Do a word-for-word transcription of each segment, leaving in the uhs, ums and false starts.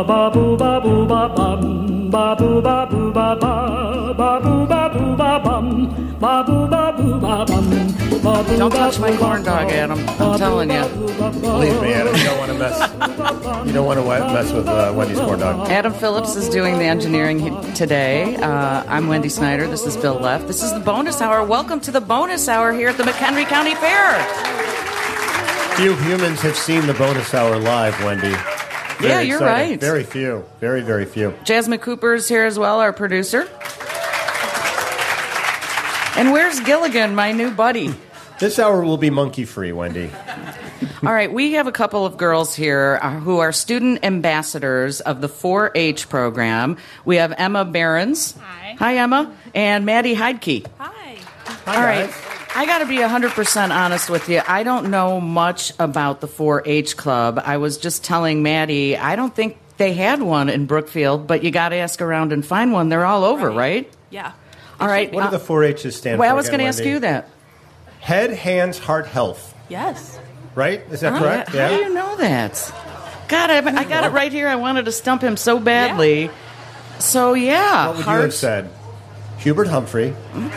ba ba boo ba boo ba bum ba boo ba boo ba ba ba boo ba boo ba bum ba boo ba boo ba bum. Don't touch my corn dog, Adam. I'm telling you. Believe me, Adam, you don't want to mess. You don't want to mess with uh, Wendy's corn dog. Adam Phillips is doing the engineering he- today. Uh, I'm Wendy Snyder. This is Bill Leff. This is the bonus hour. Welcome to the bonus hour here at the McHenry County Fair. Few humans have seen the bonus hour live, Wendy. Very yeah, you're exciting. right. Very few. Very, very few. Jasmine Cooper's here as well, our producer. And where's Gilligan, my new buddy? This hour will be monkey-free, Wendy. All right, we have a couple of girls here uh, who are student ambassadors of the four H program. We have Emma Behrens. Hi. Hi, Emma. And Maddie Heidke. Hi. Hi, All right. guys. I got to be one hundred percent honest with you. I don't know much about the four H club. I was just telling Maddie, I don't think they had one in Brookfield, but you got to ask around and find one. They're all over, right? Yeah. All right. What do the four H's stand Well, for? I was going to again, ask Wendy? you that. Head, hands, heart, health. Yes. Right? Is that How- correct? How do you know that? God, I, I got it right here. I wanted to stump him so badly. Yeah. So, yeah. What would heart- you have said? Hubert Humphrey.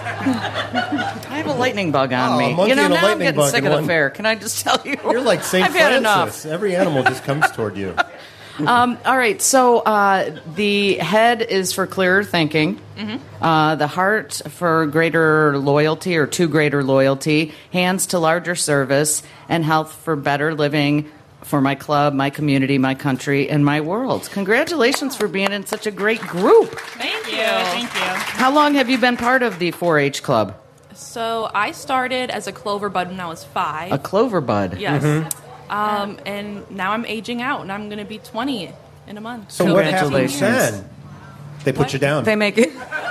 I have a lightning bug on Oh, a me. monkey You know, and a now I'm lightning getting bug sick in of the one- fair. Can I just tell you? You're like Saint I've had enough. Francis. Every animal just comes toward you. Um, all right, so uh, the head is for clearer thinking, Mm-hmm. uh, the heart for greater loyalty or to greater loyalty, hands to larger service, and health for better living for my club, my community, my country, and my world. Congratulations for being in such a great group. Thank you. Thank you. How long have you been part of the four H club? So I started as a clover bud when I was five. A clover bud. Yes. Mm-hmm. Um, and now I'm aging out, and I'm going to be twenty in a month. So what happens Congratulations. then? They put What? you down. They make it.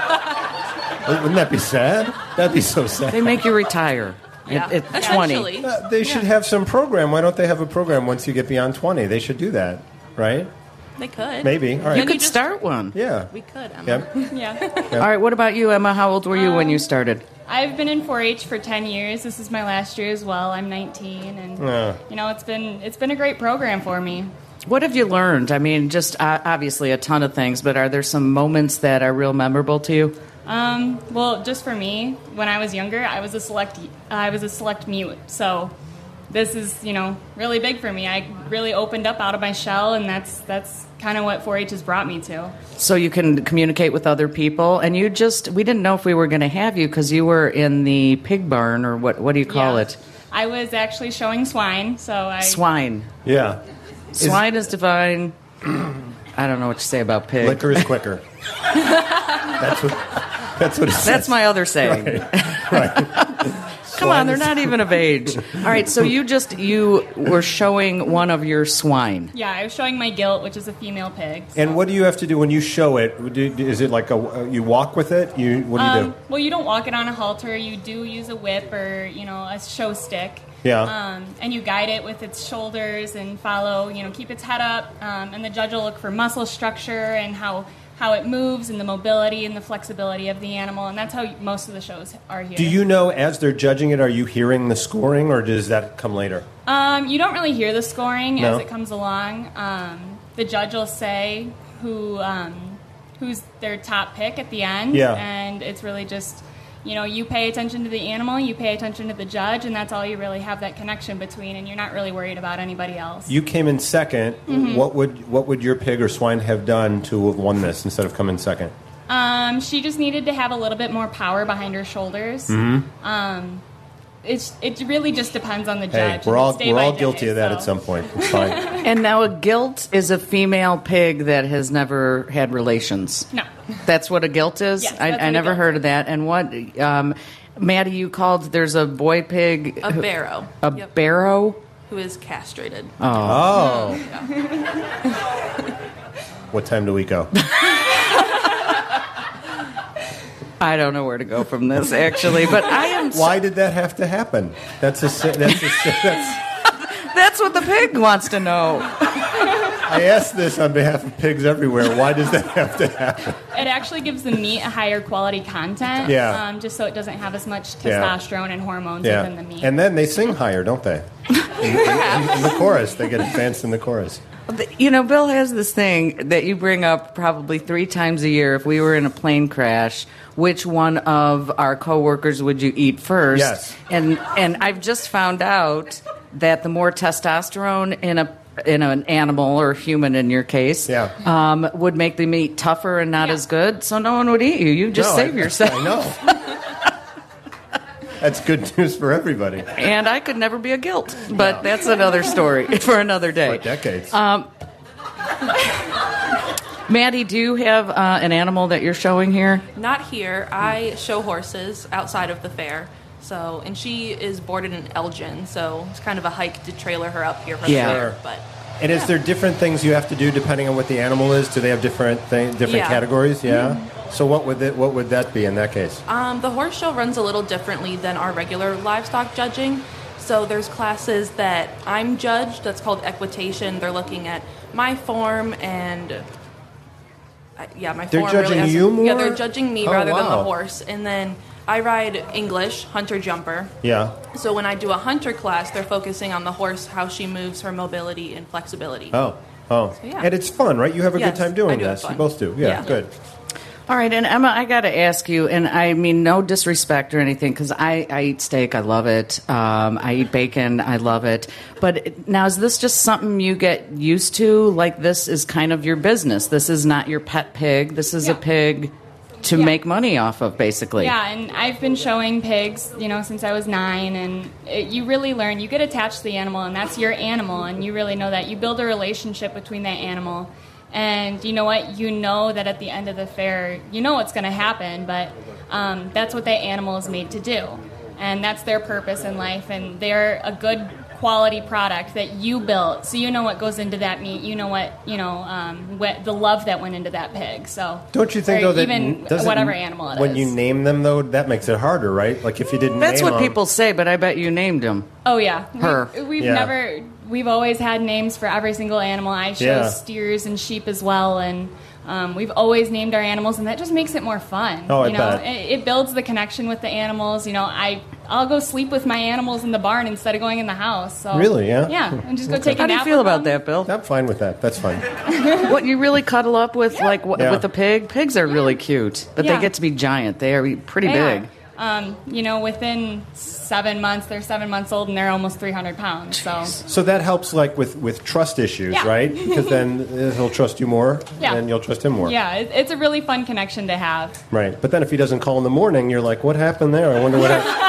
Wouldn't that be sad? That'd be so sad. They make you retire Yeah. at, at twenty. Essentially. Uh, they should have some program. Why don't they have a program once you get beyond twenty? They should do that, right? They could. Maybe. All right. You Then could you just- start one. Yeah. We could, Emma. Yep. Yeah. All right, what about you, Emma? How old were you when you started? I've been in four H for ten years. This is my last year as well. I'm nineteen, and Yeah. you know it's been it's been a great program for me. What have you learned? I mean, just uh, obviously a ton of things, but are there some moments that are real memorable to you? Um, well, just for me, when I was younger, I was a select I was a select mute. So this is you know really big for me. I really opened up out of my shell, and that's that's kind of what four H has brought me to. So you can communicate with other people, and you just, we didn't know if we were going to have you because you were in the pig barn, or what, what do you call Yeah. it? I was actually showing swine, so I Swine. Yeah. Swine is divine. I don't know what to say about pig. Liquor is quicker. That's what. That's what it says. That's my other saying. Right. Come on, they're not even of age. All right, so you just, you were showing one of your swine. yeah I was showing my gilt, which is a female pig. so- And what do you have to do when you show it? Do, is it like a you walk with it? You what do you Um, do? well, you don't walk it on a halter. You do use a whip or, you know, a show stick. Yeah. Um, and you guide it with its shoulders and follow, you know, keep its head up. Um, and the judge will look for muscle structure and how, how it moves and the mobility and the flexibility of the animal. And that's how most of the shows are here. Do you know as they're judging it? Are you hearing the scoring, or does that come later? Um, you don't really hear the scoring No. as it comes along. Um, the judge will say who um, who's their top pick at the end. Yeah. And it's really just, you know, you pay attention to the animal, you pay attention to the judge, and that's all you really have that connection between, and you're not really worried about anybody else. You came in 2nd Mm-hmm. What would what would your pig or swine have done to have won this instead of coming second? Um, she just needed to have a little bit more power behind her shoulders. Mm-hmm. Um, it's it really just depends on the Hey, judge. we're and all it's day we're by all day, guilty of that so. at some point. It's fine. And now a gilt is a female pig that has never had relations. No. That's what a gilt is? Yes, I, that's I what a never gilt heard of that. And what, um, Maddie, you called, there's a boy pig. A who- barrow. A Yep. barrow? Who is castrated. Oh. What time do we go? I don't know where to go from this, actually, but I am. Why did that have to happen? That's a si- that's a si- that's. That's what the pig wants to know. I ask this on behalf of pigs everywhere. Why does that have to happen? It actually gives the meat a higher quality content, Yeah. um, just so it doesn't have as much Yeah. testosterone and hormones within the meat. And then they sing higher, don't they? In, in, in the chorus, they get advanced in the chorus. You know, Bill has this thing that you bring up probably three times a year. If we were in a plane crash, which one of our coworkers would you eat first? Yes. And and I've just found out that the more testosterone in a in an animal or human, in your case, Yeah. um, would make the meat tougher and not Yeah. as good. So no one would eat you. You just No, save I, yourself. I know. That's good news for everybody. And I could never be a guilt, but that's another story for another day. For decades. Um, Maddie, do you have uh, an animal that you're showing here? Not here. I show horses outside of the fair. So, and she is boarded in Elgin, so it's kind of a hike to trailer her up here from Yeah. there. Sure. But And is there different things you have to do depending on what the animal is? Do they have different thing, different Yeah. categories? Yeah. So what would it, what would that be in that case? Um, the horse show runs a little differently than our regular livestock judging. So there's classes that I'm judged. That's called equitation. They're looking at my form and uh, yeah, my They're form. judging really has- you more? Yeah, they're judging me Oh, rather than the wow. horse. And then I ride English hunter jumper. Yeah. So when I do a hunter class, they're focusing on the horse, how she moves, her mobility and flexibility. Oh. Oh. yeah. And it's fun, right? You have a Yes, good time I doing do have this. You fun. both do. Yeah. Yeah. Good. All right, and Emma, I got to ask you, and I mean no disrespect or anything, because I, I eat steak, I love it. Um, I eat bacon, I love it. But now, is this just something you get used to? Like this is kind of your business. This is not your pet pig. This is a Yeah. pig to Yeah. make money off of, basically. Yeah, and I've been showing pigs, you know, since I was nine, and it, you really learn. You get attached to the animal, and that's your animal, and you really know that. You build a relationship between that animal, and you know what? You know that at the end of the fair, you know what's going to happen, but um, that's what that animal is made to do, and that's their purpose in life, and they're a good quality product that you built, so you know what goes into that meat. You know what you know, um, what, the love that went into that pig. So Don't you think or though that even doesn't- whatever animal it is. when you name them though, that makes it harder, right? Like if you didn't. That's name what them, people say, but I bet you named him. Oh yeah, Her. We've, we've Yeah. never, we've always had names for every single animal. I show Yeah. steers and sheep as well, and um, we've always named our animals, and that just makes it more fun. Oh, I you know, bet. It, it builds the connection with the animals. You know, I I'll go sleep with my animals in the barn instead of going in the house. So Really, yeah? yeah, and just go take a How do you nap feel with about them. that, Bill? I'm fine with that. That's fine. What, you really cuddle up with, like, w- Yeah. with a pig? Pigs are really cute, but Yeah. they get to be giant. They are pretty They big. are. Um, you know, within seven months, they're seven months old, and they're almost three hundred pounds. So. So that helps, like with with trust issues, Yeah. right? Because then uh, he'll trust you more, Yeah. and you'll trust him more. Yeah, it, it's a really fun connection to have. Right. But then if he doesn't call in the morning, you're like, what happened there? I wonder what happened.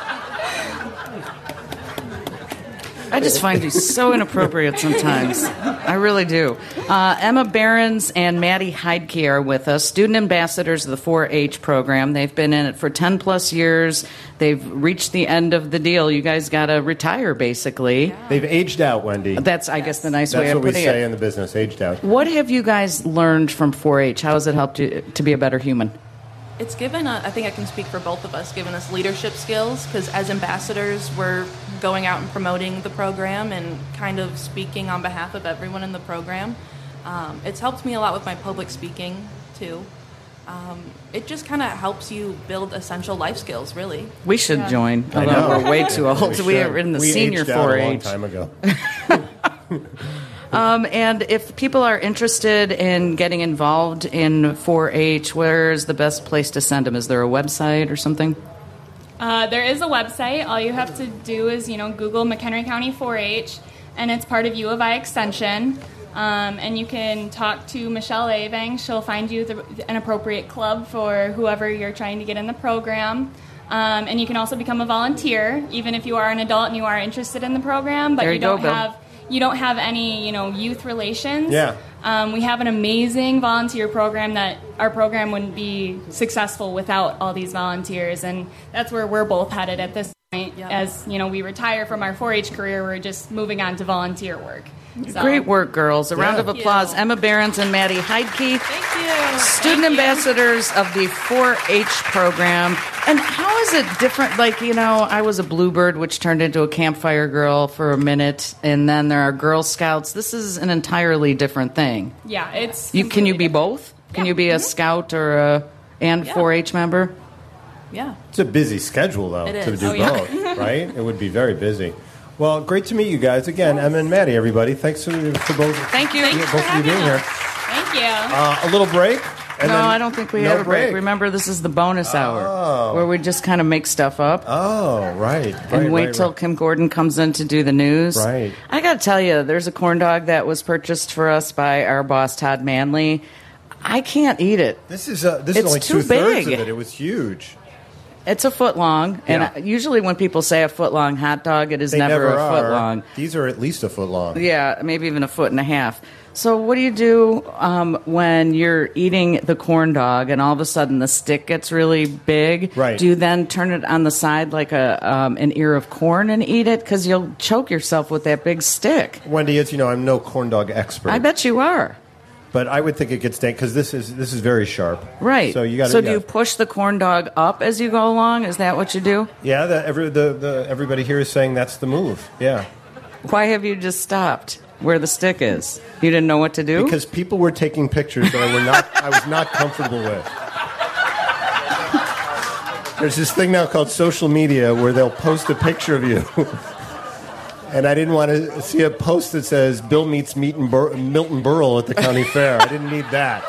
I just find you so inappropriate sometimes. I really do. Uh, Emma Behrens and Maddie Heidke are with us, student ambassadors of the four H program. They've been in it for ten plus years. They've reached the end of the deal. You guys got to retire, basically. They've aged out, Wendy. That's, I guess, the nice way That's of what we putting say it. in the business, aged out. What have you guys learned from four H? How has it helped you to be a better human? It's given, a, I think I can speak for both of us, given us leadership skills, because as ambassadors, we're going out and promoting the program and kind of speaking on behalf of everyone in the program. Um, it's helped me a lot with my public speaking, too. Um, it just kind of helps you build essential life skills, really. We should Yeah. join, I although know. we're way too old. We, should. are in the We senior aged out four a long H. time ago. Um, and if people are interested in getting involved in four H, where is the best place to send them? Is there a website or something? Uh, there is a website. All you have to do is, you know, Google McHenry County four H, and it's part of U of I Extension. Um, and you can talk to Michelle Avang. She'll find you the, an appropriate club for whoever you're trying to get in the program. Um, and you can also become a volunteer, even if you are an adult and you are interested in the program, but There you you go, don't Bill. have you don't have any, you know, youth relations. Yeah. Um, we have an amazing volunteer program that our program wouldn't be successful without all these volunteers, and that's where we're both headed at this point. Yeah. As you know, we retire from our four H career, we're just moving on to volunteer work. So, Great work, girls. A round Yeah. of applause. Emma Behrens and Maddie Heidke, Thank you. student ambassadors of the four H program. And how is it different? Like, you know, I was a Bluebird, which turned into a campfire girl for a minute, and then there are Girl Scouts. This is an entirely different thing. Yeah, it's You Can you be completely both? Can Yeah. you be a Mhm. scout or a and Yeah. four H member? Yeah. It's a busy schedule, though, It to is. do Oh, yeah. both, right? It would be very busy. Well, great to meet you guys again. Emma and Maddie, everybody. Thanks for, for both. Thank you. yeah, Thanks both of you being here. Thank you. Uh, a little break. And no, then I don't think we no have a break. break. Remember, this is the bonus Oh. hour where we just kind of make stuff up. Oh, right. right and wait right, till right. Kim Gordon comes in to do the news. Right. I got to tell you, there's a corn dog that was purchased for us by our boss, Todd Manley. I can't eat it. This is uh, this It's is only too two thirds big. of it. It was huge. It's a foot long, and Yeah. I- usually when people say a foot long hot dog, it is They never, never a are. foot long. These are at least a foot long. Yeah, maybe even a foot and a half. So what do you do um, when you're eating the corn dog and all of a sudden the stick gets really big? Right. Do you then turn it on the side like a um, an ear of corn and eat it? Because you'll choke yourself with that big stick. Wendy, as you know, I'm no corn dog expert. I bet you are. But I would think it gets dank because this is this is very sharp. Right. So you got. So do yeah. you push the corn dog up as you go along? Is that what you do? Yeah. The, every the, the everybody here is saying that's the move. Yeah. Why have you just stopped where the stick is? You didn't know what to do? Because people were taking pictures that I were not I was not comfortable with. There's this thing now called social media where they'll post a picture of you. And I didn't want to see a post that says Bill meets Milton, Bur- Milton Berle at the county fair. I didn't need that.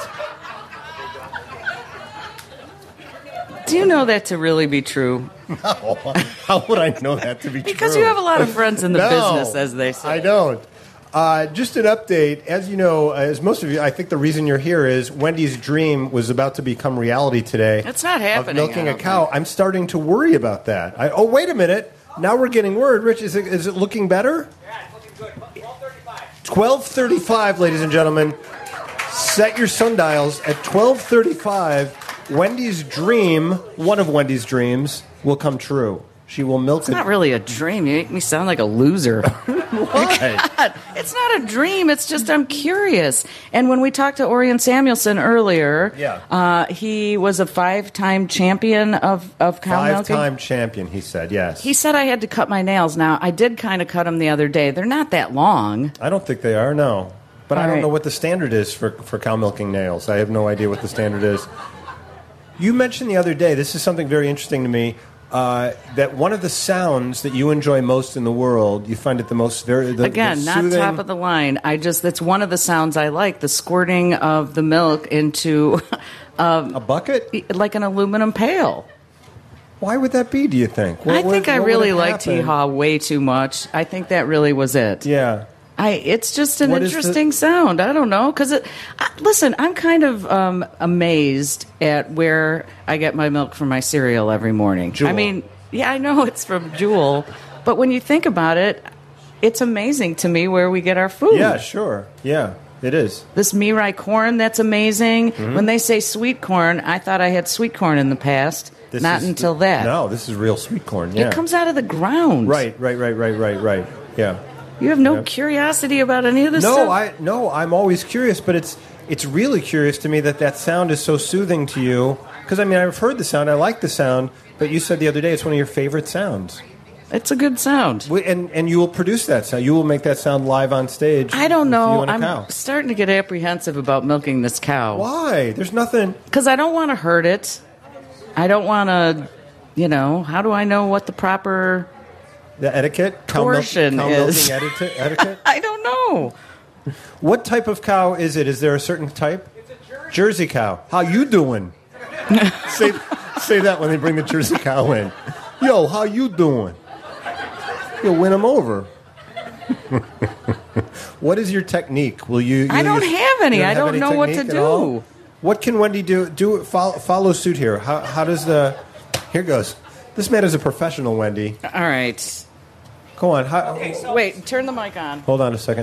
Do you know that to really be true? No. How would I know that to be true? Because you have a lot of friends in the No, business, as they say. I don't. Uh, just an update. As you know, as most of you, I think the reason you're here is Wendy's dream was about to become reality today. It's not happening, Of milking I a don't cow. think. I'm starting to worry about that. I, oh, wait a minute. Now we're getting word. Rich, is it, is it looking better? Yeah, it's looking good. twelve thirty-five. twelve thirty-five, ladies and gentlemen. Set your sundials at twelve thirty-five. Wendy's dream, one of Wendy's dreams, will come true. She will milk It's it. not really a dream. You make me sound like a loser. Okay. God, it's not a dream. It's just I'm curious. And when we talked to Orion Samuelson earlier, Yeah. uh, he was a five-time champion of, of cow milking. Five-time champion, he said, yes. He said I had to cut my nails. Now, I did kind of cut them the other day. They're not that long. I don't think they are, no. But I All don't right. know what the standard is for, for cow milking nails. I have no idea what the standard is. You mentioned the other day, this is something very interesting to me, uh, that one of the sounds that you enjoy most in the world, you find it the most very the, Again, the not soothing, top of the line. I just that's one of the sounds I like, the squirting of the milk into a bucket? like an aluminum pail. Why would that be, do you think? What I would- think I what would really have liked Hee happened? Haw way too much. I think that really was it. Yeah. I, it's just an What is the- interesting sound. I don't know because listen, I'm kind of um, amazed at where I get my milk from my cereal every morning. Jewel. I mean, yeah, I know it's from Jewel, but when you think about it, it's amazing to me where we get our food. Yeah, sure. Yeah, it is. This mirai corn, that's amazing. Mm-hmm. When they say sweet corn, I thought I had sweet corn in the past. This Not is until the- that. No, this is real sweet corn. Yeah. It comes out of the ground. Right, right, right, right, right, right. Yeah. You have no Yeah. curiosity about any of this No, stuff? I no, I'm always curious, but it's it's really curious to me that that sound is so soothing to you. Because I mean, I've heard the sound, I like the sound, but you said the other day it's one of your favorite sounds. It's a good sound. We- And and you will produce that sound. You will make that sound live on stage. I don't with know. You and a I'm cow. starting to get apprehensive about milking this cow. Why? There's nothing. Because I don't want to hurt it. I don't want to, you know, how do I know what the proper. The etiquette, cow, milk, Portion cow is- milking etiquette. etiquette. I don't know. What type of cow is it? Is there a certain type? It's a Jersey. Jersey cow. How you doing? say say that when they bring the Jersey cow in. Yo, how you doing? You'll win them over. What is your technique? Will you? I you don't use- have any. you I don't know what to technique at all? do. What can Wendy do? Do follow, follow suit here. How, how does the? Here goes. This man is a professional, Wendy. All right. Go on. How, Wait, turn the mic on. Hold on a second.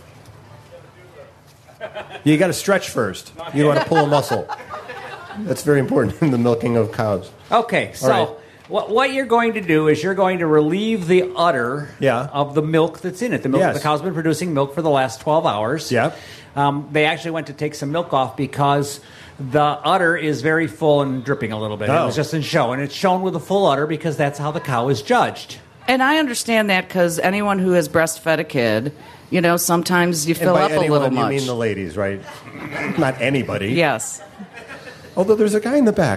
You got to stretch first. You want to pull a muscle. That's very important in the milking of cows. Okay, so right. what, what you're going to do is you're going to relieve the udder Yeah. of the milk that's in it. The milk, Yes. the cow's been producing milk for the last twelve hours. Yeah. Um, they actually went to take some milk off because the udder is very full and dripping a little bit. It Oh. was just in show, and it's shown with a full udder because that's how the cow is judged. And I understand that because anyone who has breastfed a kid, you know, sometimes you And fill by up a anyone, little much. you mean the ladies, right? Not anybody. Yes. Although there's a guy in the back,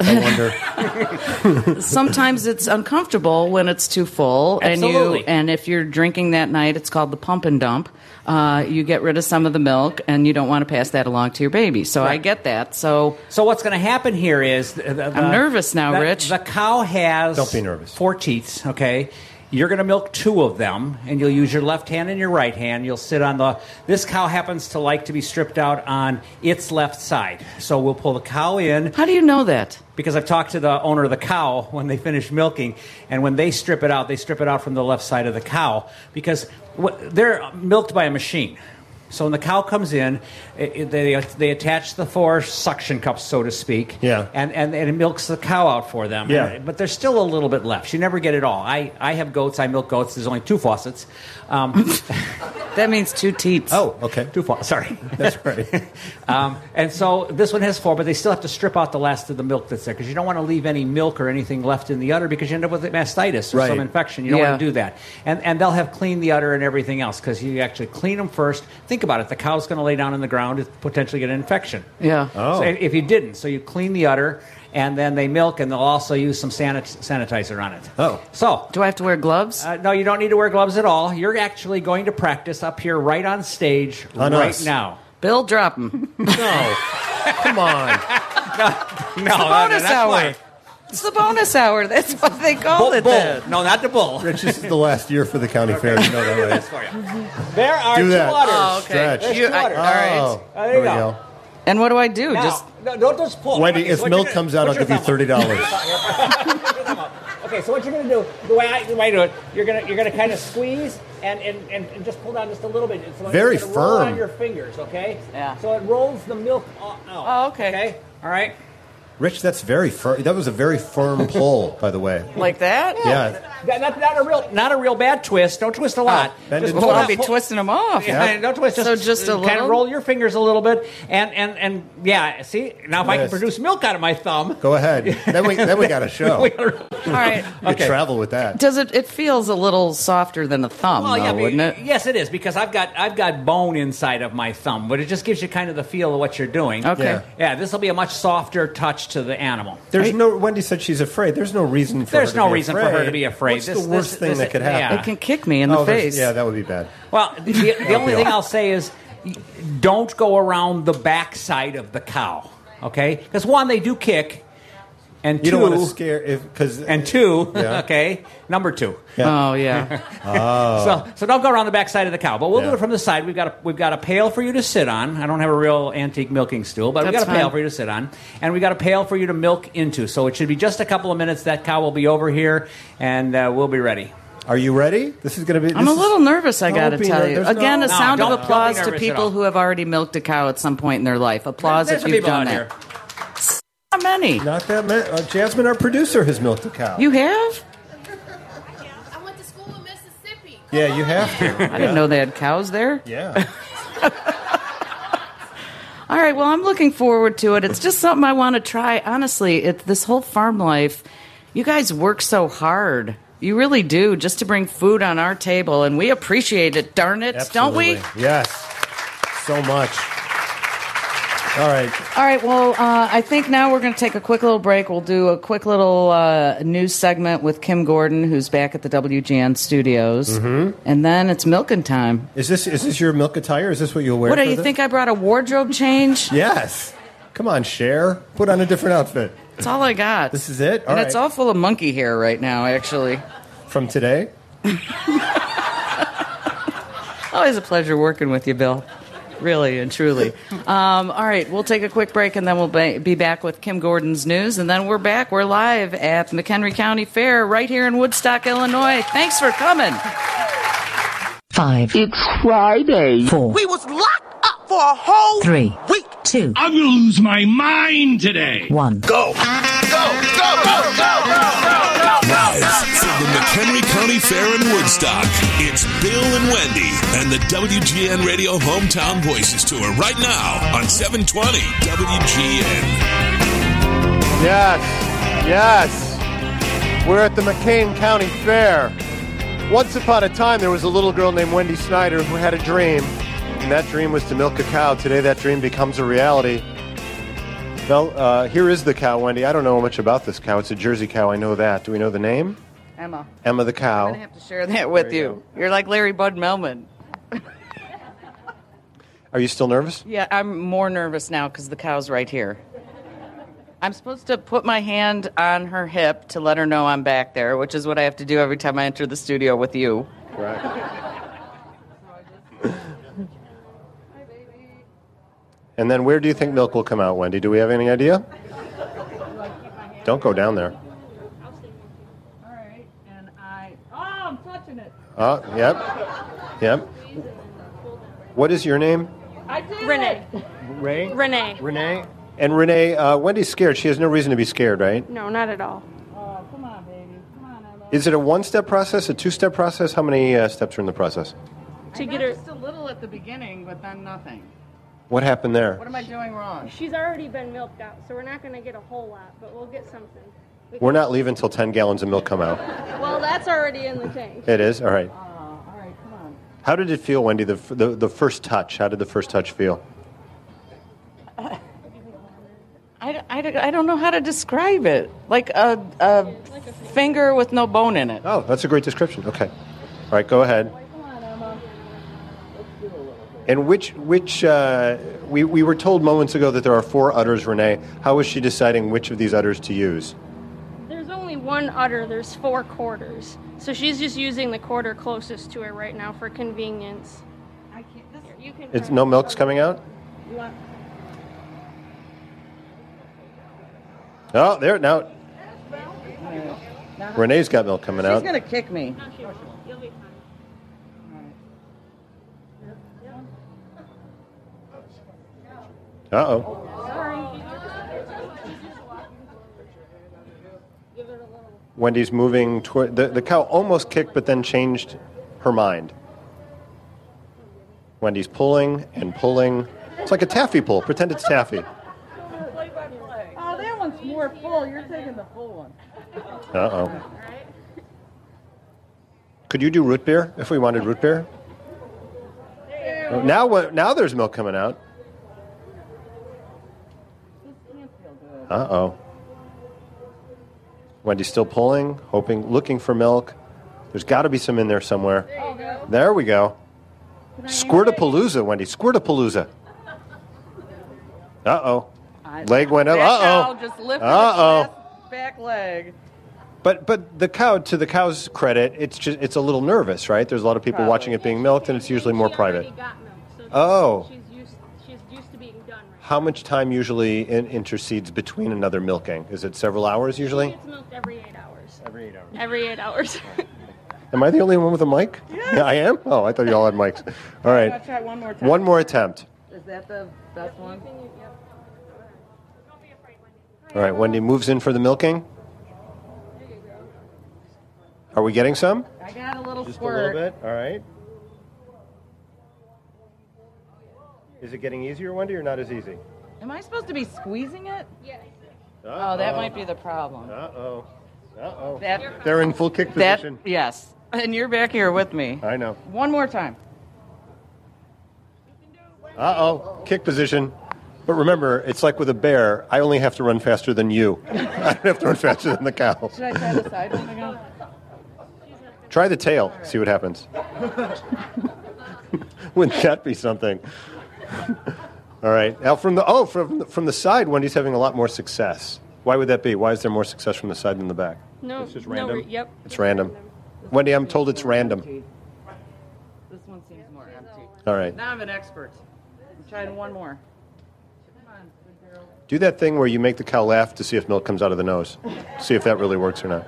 I wonder. Sometimes it's uncomfortable when it's too full, and Absolutely. you and if you're drinking that night, it's called the pump and dump. Uh, you get rid of some of the milk, and you don't want to pass that along to your baby. So I Right. get that. So So what's going to happen here is... The, the, I'm nervous now, the, Rich. The cow has... Don't be nervous. Four teats, okay? You're going to milk two of them, and you'll use your left hand and your right hand. You'll sit on the... This cow happens to like to be stripped out on its left side. So we'll pull the cow in, how do you know that? because I've talked to the owner of the cow when they finish milking, and when they strip it out, they strip it out from the left side of the cow, because wh- they're milked by a machine. So when the cow comes in, it, it- they they attach the four suction cups, so to speak, Yeah. and, and, and it milks the cow out for them. Yeah. And- but there's still a little bit left. You never get it all. I, I have goats. I milk goats. There's only two faucets. Um, That means two teats. Oh, okay. two faucets. Sorry. That's right. Um, and so this one has four, but they still have to strip out the last of the milk that's there, because you don't want to leave any milk or anything left in the udder, because you end up with mastitis or Right. some infection. You don't Yeah. want to do that. And and they'll have cleaned the udder and everything else, because you actually clean them first. Think about it. The cow's going to lay down on the ground and potentially get an infection. Yeah. Oh. So if you didn't, so you clean the udder, and then they milk, and they'll also use some sanit- sanitizer on it. Oh. So Do I have to wear gloves? uh, no, you don't need to wear gloves at all. You're actually going to practice up here right on stage On right us. now. Bill, drop them. No. Come on. No, bonus hour. It's the bonus hour. That's what they call Bull, it. bull. Then. No, not the bull. Rich, this is the last year for the county fair. You know that, right? That's for you. There are Do two that. udders. Oh, okay. Stretch. There's You- two I- udders. all right. Oh, Oh, there you we go. And what do I do? Now, Just no, don't just pull. Wendy, Okay, if so what milk you're comes gonna- out, I'll put give you your thirty dollars. thumb up. Okay, so what you're going to do, the way I, the way I do it, you're going to you're going to kind of squeeze and, and, and, and just pull down just a little bit. So Very you're gonna roll firm. on your fingers, okay? Yeah. So it rolls the milk out. Oh, okay. Okay. All right. Rich, that's very firm. That was a very firm pull, by the way. like that? Yeah. Not, not, not a real not a real bad twist. Don't twist a lot. bend Just it pull Well, I'll out- be pull- twisting them off. Yeah, don't twist. Just, So just a kind little? of roll your fingers a little bit, and and and yeah. See, now if I can Yes. produce milk out of my thumb, Go ahead. Then we then we got a show. we You gotta- All right. could travel with that. Does it? It feels a little softer than a thumb, Well, though, yeah, but- wouldn't it? Yes, it is, because I've got I've got bone inside of my thumb, but it just gives you kind of the feel of what you're doing. Okay. Yeah. Yeah, this will be a much softer touch to the animal. There's no. Wendy said she's afraid. There's no reason for There's her to no be reason for afraid. her to be afraid. What's This- the worst this- thing this- that could yeah. happen? It can kick me in the Oh, there's- face. Yeah, that would be bad. Well, the, the only be thing all. I'll say is, y- don't go around the backside of the cow. Okay, because one, they do kick, and You two, don't want to scare if because and two, Yeah. okay, number two. Yeah. Oh yeah. So, so don't go around the backside of the cow. But we'll Yeah. do it from the side. We've got a we've got a pail for you to sit on. I don't have a real antique milking stool, but we've That's got a pail fine. for you to sit on, and we got a pail for you to milk into. So it should be just a couple of minutes. That cow will be over here, and uh, we'll be ready. Are you ready? This is going to be. I'm this a is- little nervous, I Don't got to be tell ner- you. there's Again, no- a sound No, of don't- don't be applause to nervous at people all. who have already milked a cow at some point in their life. Applause There's if some you've people done out that. here. Not many. Not that many. Uh, Jasmine, our producer, has milked a cow. You have? I went to school in Mississippi. Yeah, you have to. I didn't know they had cows there. Yeah. All right, well, I'm looking forward to it. It's just something I want to try. Honestly, it, this whole farm life, you guys work so hard. You really do, just to bring food on our table, and we appreciate it, darn it, don't we? Absolutely. Yes. So much. All right. All right, well, uh, I think now we're going to take a quick little break. We'll do a quick little uh, news segment with Kim Gordon, who's back at the W G N studios. Mm-hmm. And then it's milking time. Is this is this your milk attire? Is this what you'll wear? What, do for you this? think I brought a wardrobe change? Yes. Come on, Cher. Put on a different outfit. That's all I got. This is it? All and right. it's all full of monkey hair right now, actually. From today? Always a pleasure working with you, Bill. Really and truly. Um, all right, we'll take a quick break, and then we'll ba- be back with Kim Gordon's news. And then we're back. We're live at the McHenry County Fair right here in Woodstock, Illinois. Thanks for coming. Five, It's Friday. four, We was locked up for a whole three, week. two, I'm gonna lose my mind today. one. Go. Go, go, go, go, go, go, go, Live from the McHenry County Fair in Woodstock, it's Bill and Wendy and the W G N Radio Hometown Voices Tour right now on seven twenty W G N. Yes. Yes. We're at the McCain County Fair. Once upon a time, there was a little girl named Wendy Snyder who had a dream, and that dream was to milk a cow. Today, that dream becomes a reality. Well, uh, here is the cow, Wendy. I don't know much about this cow. It's a Jersey cow. I know that. Do we know the name? Emma. Emma the cow. I'm going to have to share that with There you you. You're like Larry Bud Melman. Are you still nervous? Yeah, I'm more nervous now because the cow's right here. I'm supposed to put my hand on her hip to let her know I'm back there, which is what I have to do every time I enter the studio with you. Right. And then where do you think milk will come out, Wendy? Do we have any idea? Don't go down there. All right, and I... Oh, I'm touching it. Oh, yep. Yep. What is your name? I did Renee. Ray? Renee. Renee? And Renee, uh, Wendy's scared. She has no reason to be scared, right? No, not at all. Oh, come on, baby. Come on, Emma. Is it a one-step process, a two-step process? How many uh, steps are in the process? To I get got her. just a little at the beginning, but then nothing. What happened there? What am I doing wrong? She's already been milked out, so we're not going to get a whole lot, but we'll get something. We We're can- not leaving until ten gallons of milk come out. Well, that's already in the tank. It is? All right. Oh, all right, come on. How did it feel, Wendy, the, the, the first touch? How did the first touch feel? I, I, I don't know how to describe it. Like a, a finger with no bone in it. Oh, that's a great description. Okay. All right, go ahead. And which, which uh, we, we were told moments ago that there are four udders, Renee. How is she deciding which of these udders to use? There's only one udder, there's four quarters. So she's just using the quarter closest to her right now for convenience. I can't. This, Here, you can It's try. no milk's coming out? you want, Oh, there, now. Renee's got milk coming she's out. going to kick me. No, she won't. You'll be fine. Uh-oh. Give it a little. Wendy's moving toward... The, the cow almost kicked, but then changed her mind. Wendy's pulling and pulling. It's like a taffy pull. Pretend it's taffy. Oh, that one's more full. You're taking the full one. Uh-oh. Could you do root beer if we wanted root beer? Now, what- now there's milk coming out. Uh-oh. Wendy's still pulling, hoping, looking for milk. There's got to be some in there somewhere. There we go. Squirtapalooza, Wendy. Squirtapalooza. Uh-oh. Leg went up. That Uh-oh. cow just lifted Uh-oh. its last back leg. But but the cow, to the cow's credit, it's just it's a little nervous, right? There's a lot of people watching it being milked, and it's usually more She private. already got milk, so Oh. She's used, she's used to being done right. How much time usually in, intercedes between another milking? Is it several hours She usually? gets milked every eight hours. Every eight hours. Every eight hours. Am I the only one with a mic? Yeah, I am? Oh, I thought you all had mics. All I'm going right. to try one more time. One more attempt. Is that the best one? All right, Wendy moves in for the milking. Are we getting some? I got a little Just a squirt. little bit. All right. Is it getting easier, Wendy, or not as easy? Am I supposed to be squeezing it? Yes. Oh, that might be the problem. Uh-oh. Uh-oh. That, They're in full kick that, position. yes. And you're back here with me. I know. One more time. Uh-oh. Kick position. But remember, it's like with a bear. I only have to run faster than you. I don't have to run faster than the cow. Should I try the side one again? Try the tail. See what happens. Wouldn't that be something? All right. Now from the oh from from the side, Wendy's having a lot more success. Why would that be? Why is there more success from the side than the back? No. It's just no, random. re- yep. It's random. Wendy, I'm told it's random. This one seems more empty. All right. Now I'm an expert. I'm trying one more. Come on, good girl. Do that thing where you make the cow laugh to see if milk comes out of the nose. See if that really works or not.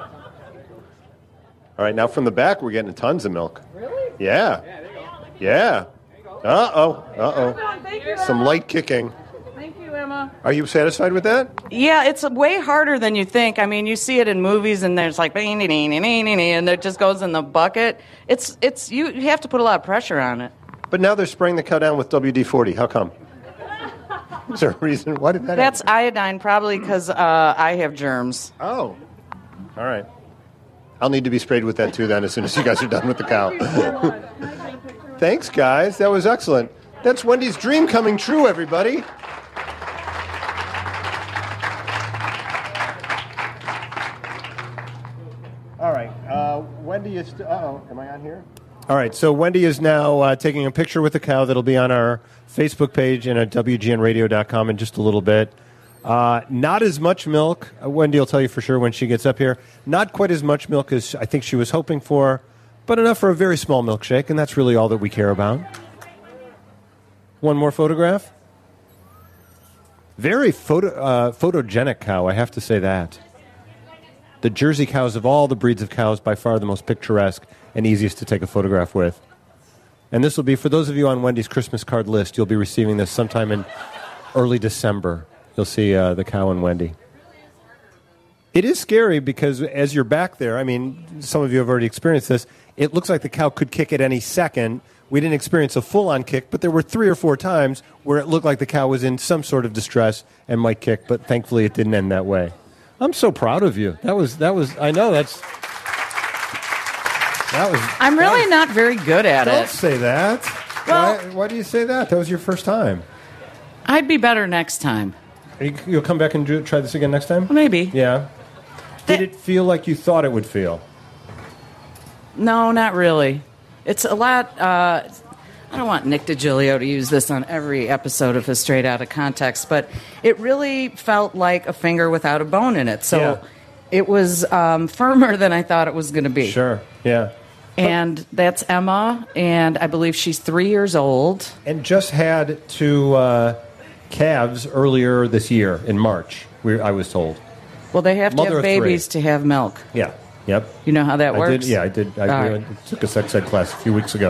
All right, now from the back, we're getting tons of milk. Really? Yeah. Yeah. Uh-oh. Uh-oh. Thank you, Some Emma. light kicking. Thank you, Emma. Are you satisfied with that? Yeah, it's way harder than you think. I mean, you see it in movies, and there's like, and it just goes in the bucket. It's it's you, you have to put a lot of pressure on it. But now they're spraying the cow down with W D forty. How come? Is there a reason? Why did that That's happen? iodine, probably because uh, I have germs. Oh. All right. I'll need to be sprayed with that too then as soon as you guys are done with the cow. Thanks, guys. That was excellent. That's Wendy's dream coming true, everybody. All right. Uh, Wendy is... St- Uh-oh. Am I on here? All right. So Wendy is now uh, taking a picture with the cow that'll be on our Facebook page and at W G N radio dot com in just a little bit. Uh, not as much milk. Uh, Wendy will tell you for sure when she gets up here. Not quite as much milk as I think she was hoping for, but enough for a very small milkshake, and that's really all that we care about. One more photograph. Very photo, uh, photogenic cow, I have to say that. The Jersey cows of all the breeds of cows, by far the most picturesque and easiest to take a photograph with. And this will be, for those of you on Wendy's Christmas card list, you'll be receiving this sometime in early December. You'll see uh, the cow and Wendy. It is scary because as you're back there, I mean, some of you have already experienced this, it looks like the cow could kick at any second. We didn't experience a full-on kick, but there were three or four times where it looked like the cow was in some sort of distress and might kick, but thankfully it didn't end that way. I'm so proud of you. That was, that was, I know that's, that was. I'm really that was, not very good at don't it. Don't say that. Well, why, why do you say that? That was your first time. I'd be better next time. You, you'll come back and do, try this again next time? Maybe. Yeah. Did it feel like you thought it would feel? No, not really. It's a lot. Uh, I don't want Nick DiGilio to use this on every episode of his Straight Outta Context, but it really felt like a finger without a bone in it. So yeah. It was um, firmer than I thought it was going to be. Sure, yeah. And that's Emma, and I believe she's three years old. And just had two uh, calves earlier this year in March, we, I was told. Well, they have Mother to have of three. babies to have milk. Yeah, yep. You know how that I works? Did, yeah, I did. I, All I right. took a sex ed class a few weeks ago.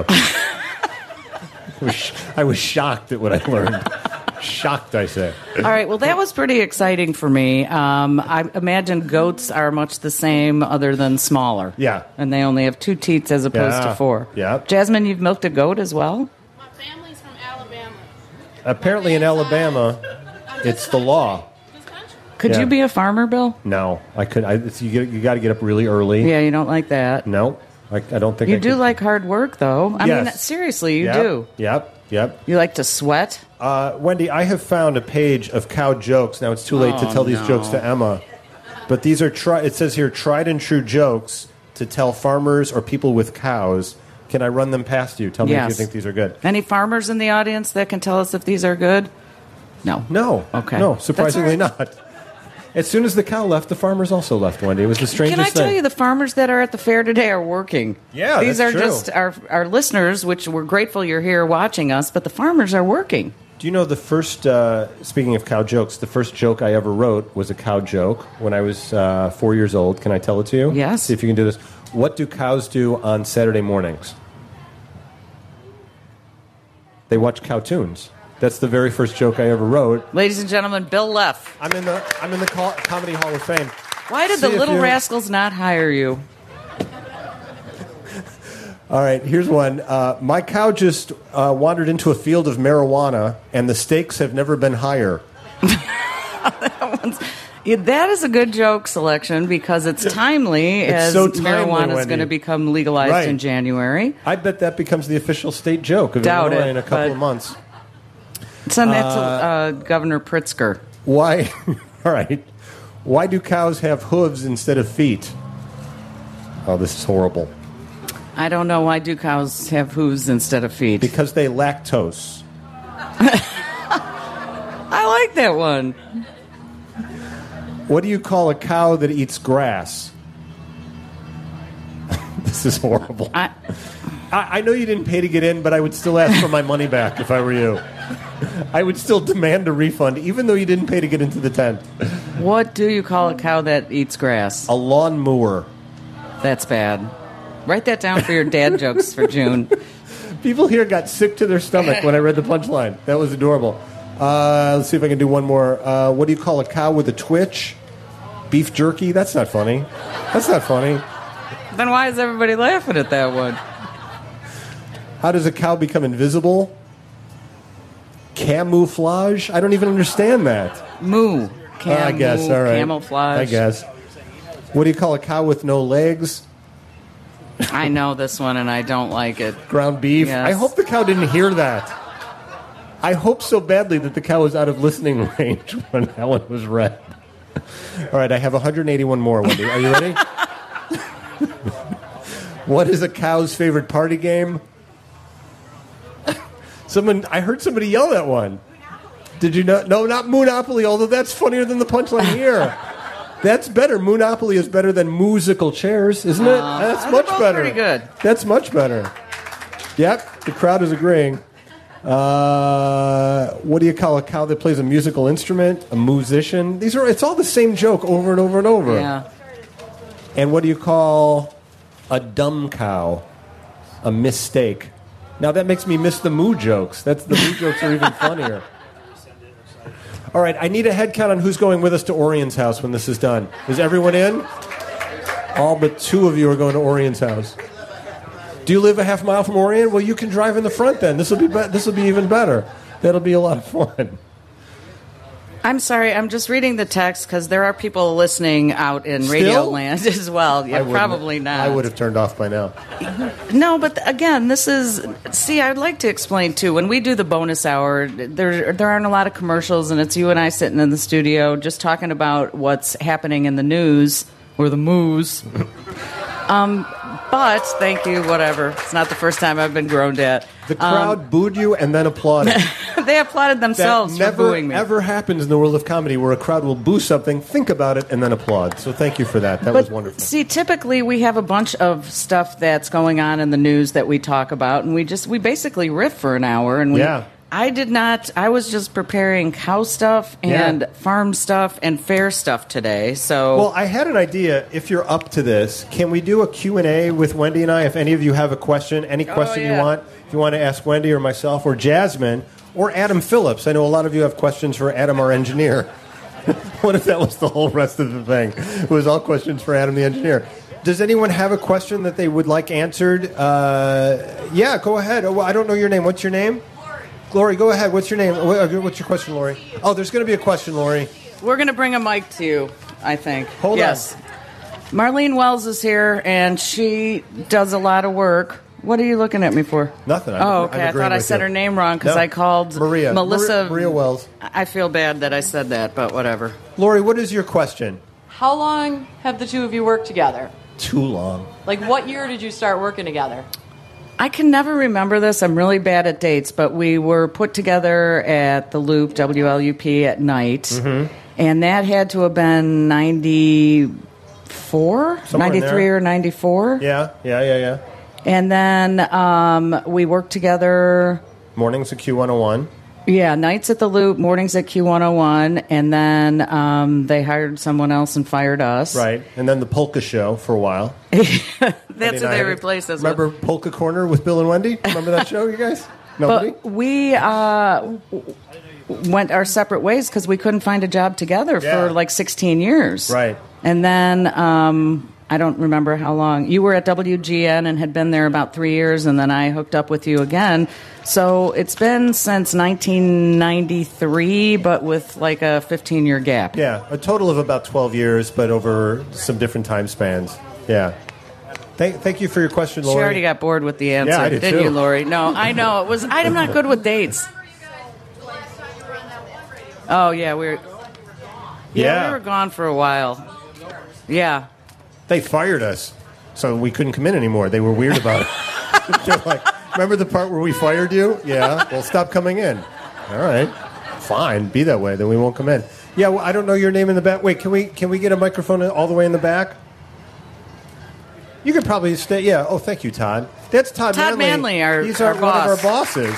I, was, I was shocked at what I learned. Shocked, I say. All right, well, that was pretty exciting for me. Um, I imagine goats are much the same other than smaller. Yeah. And they only have two teats as opposed Yeah. to four. Yeah. Jasmine, you've milked a goat as well? My family's from Alabama. Apparently in Alabama, it's the law. Could Yeah. you be a farmer, Bill? No, I could. I, it's, you get, you got to get up really early. Yeah, you don't like that. No, I, I don't think You I do could. like hard work, though. I mean, Yes. seriously, you Yep, do. Yep, yep. You like to sweat? Uh, Wendy, I have found a page of cow jokes. Now, it's too late to Oh, tell these no. jokes to Emma. But these are, tri- it says here, tried and true jokes to tell farmers or people with cows. Can I run them past you? Tell me if you Yes. think these are good. Any farmers in the audience that can tell us if these are good? No. No. Okay. No, That's surprisingly all right. not. As soon as the cow left, the farmers also left, Wendy. It was the strangest Can I thing. tell you, the farmers that are at the fair today are working. Yeah, These that's are true. just our, our listeners, which we're grateful you're here watching us, but the farmers are working. Do you know the first, uh, speaking of cow jokes, the first joke I ever wrote was a cow joke when I was uh, four years old. Can I tell it to you? Yes. See if you can do this. What do cows do on Saturday mornings? They watch cowtoons. That's the very first joke I ever wrote. Ladies and gentlemen, Bill Leff. I'm in the I'm in the Co- Comedy Hall of Fame. Why did See the if Little you- Rascals not hire you? All right, here's one. Uh, my cow just uh, wandered into a field of marijuana, and the stakes have never been higher. that, one's, yeah, that is a good joke selection because it's timely It's as so timely, marijuana is Wendy. going to become legalized Right. in January. I bet that becomes the official state joke of Doubt Illinois it, in a couple but- of months. Send that to uh, Governor Pritzker. Why? All right. Why do cows have hooves instead of feet? Oh, this is horrible. I don't know. Why do cows have hooves instead of feet? Because they lactose. I like that one. What do you call a cow that eats grass? This is horrible. I, I, I know you didn't pay to get in, but I would still ask for my money back if I were you. I would still demand a refund, even though you didn't pay to get into the tent. what do you call a cow that eats grass? A lawn mower. That's bad. Write that down for your dad jokes for June. People here got sick to their stomach when I read the punchline. That was adorable. Uh, let's see if I can do one more. Uh, what do you call a cow with a twitch? Beef jerky? That's not funny. That's not funny. Then why is everybody laughing at that one? How does a cow become invisible? Camouflage? I don't even understand that. Moo. Cam, I guess, moo, all right. Camouflage. I guess. What do you call a cow with no legs? I know this one and I don't like it. Ground beef? Yes. I hope the cow didn't hear that. I hope so badly that the cow was out of listening range when that one was read. All right, I have one hundred eighty-one more, Wendy. Are you ready? What is a cow's favorite party game? Someone, I heard somebody yell that one. Did you know? No, not Monopoly, although that's funnier than the punchline here. That's better. Monopoly is better than musical chairs, isn't it? Uh, That's they're much both better. pretty good. That's much better. Yep, the crowd is agreeing. Uh, what do you call a cow that plays a musical instrument? A musician? These are. It's all the same joke over and over and over. Yeah. And what do you call a dumb cow? A mistake. Now that makes me miss the moo jokes. That's the moo jokes are even funnier. All right, I need a head count on who's going with us to Orion's house when this is done. Is everyone in? All but two of you are going to Orion's house. Do you live a half mile from Orion? Well, you can drive in the front then. This will be, be- this will be even better. That'll be a lot of fun. I'm sorry, I'm just reading the text because there are people listening out in Still? Radio Land as well. I Yeah, wouldn't- probably not. I would have turned off by now. No, but again, this is. See, I'd like to explain too. When we do the bonus hour, there there aren't a lot of commercials, and it's you and I sitting in the studio just talking about what's happening in the news or the moos. um, but thank you, whatever. It's not the first time I've been groaned at. The crowd um, booed you and then applauded. They applauded themselves that for booing me. never ever happens in the world of comedy where a crowd will boo something, think about it, and then applaud. So thank you for that. That but, was wonderful. See, typically we have a bunch of stuff that's going on in the news that we talk about, and we just we basically riff for an hour. And we, Yeah. I did not. I was just preparing cow stuff and Yeah. farm stuff and fair stuff today. So Well, I had an idea. If you're up to this, can we do a Q and A with Wendy and I? If any of you have a question, any question yeah. you want, if you want to ask Wendy or myself or Jasmine or Adam Phillips. I know a lot of you have questions for Adam, our engineer. What if that was the whole rest of the thing? It was all questions for Adam, the engineer. Does anyone have a question that they would like answered? Uh, yeah, go ahead. Oh, well, I don't know your name. What's your name? Lori, go ahead. What's your name? What's your question, Lori? Oh, there's going to be a question, Lori. we're going to bring a mic to you, I think. Hold yes. on. Marlene Wells is here, and she does a lot of work. What are you looking at me for? Nothing. I'm, Oh, I'm okay. I agreeing thought I with said you. her name wrong because No. I called Maria. Melissa. Maria, Maria Wells. I feel bad that I said that, but whatever. Lori, what is your question? How long have the two of you worked together? Too long. Like, what year did you start working together? I can never remember this. I'm really bad at dates, but we were put together at the Loop, W L U P, at night. Mm-hmm. And that had to have been ninety-four? Somewhere in ninety-three there. or ninety-four? Yeah, yeah, yeah, yeah. And then um, we worked together, Mornings at Q one oh one. yeah, nights at the Loop, mornings at Q one oh one. And then um, they hired someone else and fired us. Right. And then the Polka Show for a while. That's what they replaced us with. Remember Polka Corner with Bill and Wendy? Remember that show, you guys? Nobody? But we uh, went our separate ways because we couldn't find a job together Yeah. for like sixteen years. Right. And then um, I don't remember how long. You were at W G N and had been there about three years, and then I hooked up with you again. So it's been since nineteen ninety-three, but with like a fifteen-year gap. Yeah, a total of about twelve years, but over some different time spans. Yeah. Thank, thank you for your question, She Lori. already got bored with the answer, Yeah, I did didn't too. you, Lori? No, I know. It was. I'm not good with dates. Oh, yeah, we were... Yeah, Yeah. we were gone for a while. Yeah. They fired us, so we couldn't come in anymore. They were weird about it. They're like, remember the part where we fired you? Yeah, well, stop coming in. All right, fine, be that way. Then we won't come in. Yeah, well, I don't know your name in the back. Wait, can we can we get a microphone all the way in the back? You could probably stay. Yeah. Oh, thank you, Todd. That's Todd. Todd Manley, our- He's our our, one of our boss. bosses.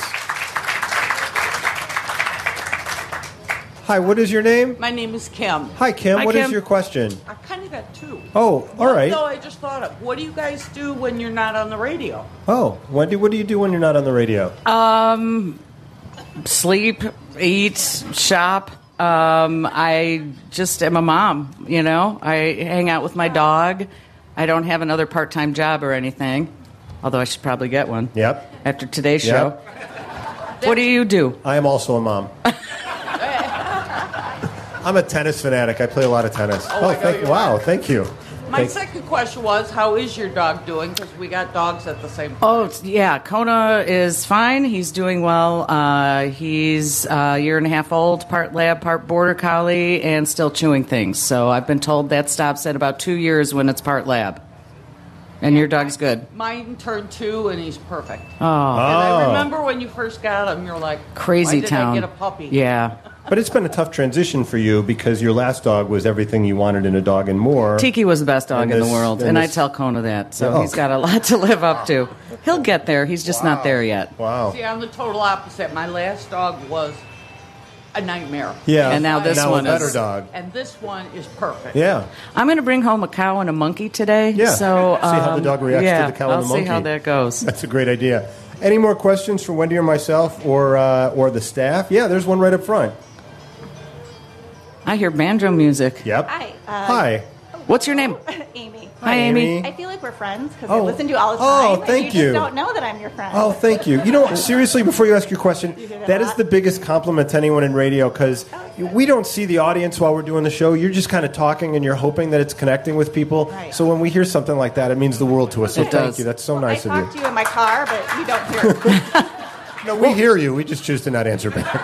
Hi, what is your name? My name is Kim. Hi, Kim. Hi, What is Kim. your question? I kind of got two. Oh, all right. No, I just thought of, what do you guys do when you're not on the radio? Oh, Wendy, what do you do when you're not on the radio? Um, sleep, eat, shop. Um, I just am a mom, you know. I hang out with my dog. I don't have another part-time job or anything, although I should probably get one. Yep. After today's Yep. show. What do you do? I am also a mom. I'm a tennis fanatic. I play a lot of tennis. Oh, Oh, I know thank you wow, are. thank you. My Thank- second question was, how is your dog doing? Because we got dogs at the same time. Oh, it's- yeah. Kona is fine. He's doing well. Uh, he's a year and a half old, part lab, part border collie, and still chewing things. So I've been told that stops at about two years when it's part lab. And your dog's good. Mine turned two, and he's perfect. Oh. And I Oh. remember when you first got him, you're like, Crazy why did town. I get a puppy? Yeah. But it's been a tough transition for you because your last dog was everything you wanted in a dog and more. Tiki was the best dog And in this- the world, and and I this- tell Kona that. So Oh. he's got a lot to live up to. He'll get there. He's just not there yet. Wow. See, I'm the total opposite. My last dog was a nightmare. Yeah. And now this now one a better is- dog. And this one is perfect. Yeah. I'm going to bring home a cow and a monkey today. Yeah. So see how the um, dog reacts yeah, to the cow I'll and the monkey. see how that goes. That's a great idea. Any more questions for Wendy or myself or uh, or the staff? Yeah, there's one right up front. I hear banjo music. Yep. Hi. Uh, Hi. What's your name? Amy. Hi, Amy. I feel like we're friends because Oh. I listen to you all the Oh, time. thank and you. you. just don't know that I'm your friend. Oh, thank you. You know, seriously, before you ask your question, that is the biggest compliment to anyone in radio because we don't see the audience while we're doing the show. You're just kind of talking and you're hoping that it's connecting with people. Right. So when we hear something like that, it means the world to us. So It thank does. you. That's so nice I of talk you. to you in my car, but you don't hear it. No, we hear you. We just choose to not answer back.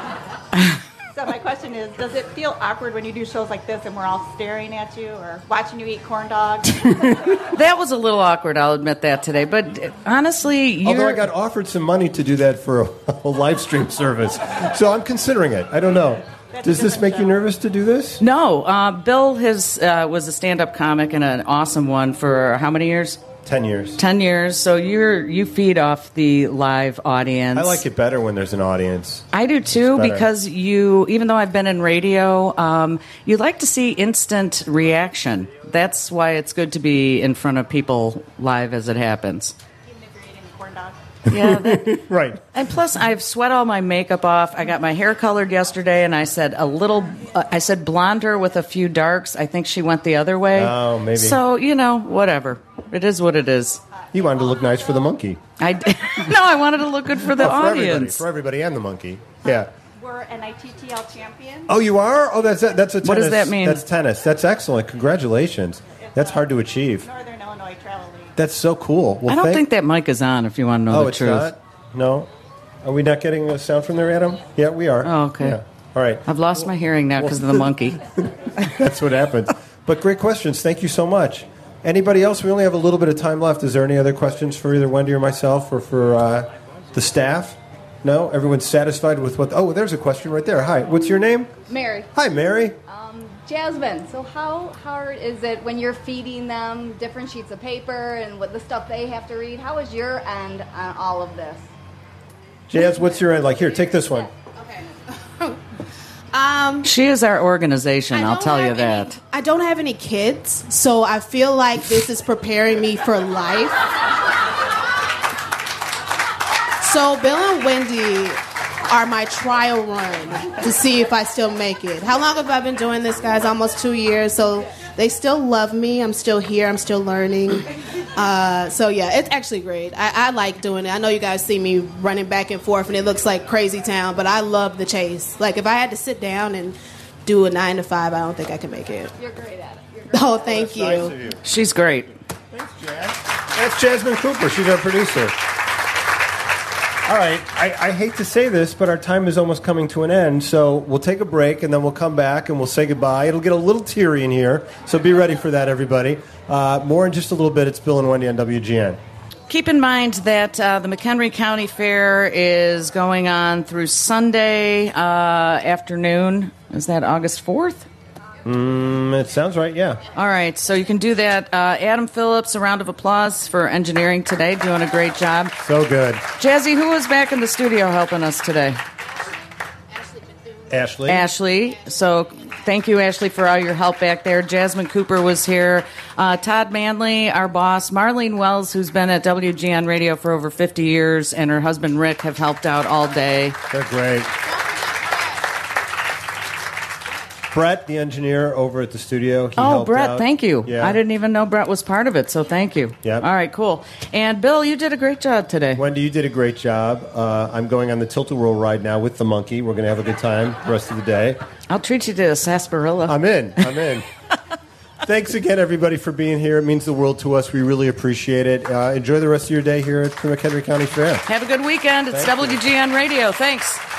So my question is, does it feel awkward when you do shows like this and we're all staring at you or watching you eat corn dogs? That was a little awkward, I'll admit that today. But uh, honestly, you're... Although I got offered some money to do that for a, a live stream service. So I'm considering it. I don't know. That's Does a this different make you show. nervous to do this? No, uh, Bill has, uh, was a stand-up comic and an awesome one for how many years? Ten years. Ten years. So you're you feed off the live audience. I like it better when there's an audience. I do too, better. because you, even though I've been in radio, um, you like to see instant reaction. That's why it's good to be in front of people live as it happens. Even if you're eating a corn dog. Yeah, that, Right. and plus I've sweat all my makeup off. I got my hair colored yesterday, and I said a little. Uh, I said blonder with a few darks. I think she went the other way. Oh, maybe. So you know, whatever. It is what it is. You wanted to look nice for the monkey. I no, I wanted to look good for the Oh, for everybody. audience. For everybody and the monkey. Yeah. We're an I T T L champion. Oh, you are? Oh, that's a, that's a tennis. What does that mean? That's tennis. That's excellent. Congratulations. That's hard to achieve. Northern Illinois Travel League. That's so cool. Well, I don't thank- think that mic is on. If you want to know Oh, the it's truth. not? No? Are we not getting a sound from there, Adam? Yeah, we are. Oh, okay. Yeah. All right. I've lost my hearing now because of the monkey. That's what happens. But great questions. Thank you so much. Anybody else? We only have a little bit of time left. Is there any other questions for either Wendy or myself or for uh, the staff? No? Everyone's satisfied with what... Oh, there's a question right there. Hi. What's your name? Mary. Hi, Mary. Um, Jasmine, so how hard is it when you're feeding them different sheets of paper and what the stuff they have to read? How is your end on all of this? Jazz, what's your end like? Here, take this one. Um, She is our organization, I I'll don't tell you have that. I don't have any kids, so I feel like this is preparing me for life. So Bill and Wendy are my trial run to see if I still make it. How long have I been doing this, guys? Almost two years. So they still love me. I'm still here. I'm still learning. Uh, so yeah, it's actually great. I, I like doing it. I know you guys see me running back and forth, and it looks like crazy town, but I love the chase. Like if I had to sit down and do a nine to five, I don't think I can make it. You're great at it. You're great Oh, at it. thank you. Nice of you. She's great. That's Jasmine Cooper. She's our producer. All right. I, I hate to say this, but our time is almost coming to an end. So we'll take a break, and then we'll come back, and we'll say goodbye. It'll get a little teary in here, so be ready for that, everybody. Uh, more in just a little bit. It's Bill and Wendy on W G N. Keep in mind that uh, the McHenry County Fair is going on through Sunday uh, afternoon. Is that August fourth? Mm, it sounds right, yeah. All right, so you can do that. Uh, Adam Phillips, a round of applause for engineering today, doing a great job. So good. Jazzy, who was back in the studio helping us today? Ashley. Ashley. So thank you, Ashley, for all your help back there. Jasmine Cooper was here. Uh, Todd Manley, our boss. Marlene Wells, who's been at W G N Radio for over fifty years, and her husband, Rick, have helped out all day. They're great. Brett, the engineer over at the studio. He Oh, helped Brett, out. thank you. Yeah. I didn't even know Brett was part of it, so thank you. Yep. All right, cool. And Bill, you did a great job today. Wendy, you did a great job. Uh, I'm going on the Tilt-A-Whirl ride now with the monkey. We're going to have a good time the rest of the day. I'll treat you to a sarsaparilla. I'm in. I'm in. Thanks again, everybody, for being here. It means the world to us. We really appreciate it. Uh, enjoy the rest of your day here at the McHenry County Fair. Have a good weekend. It's Thank you. W G N Radio. Thanks.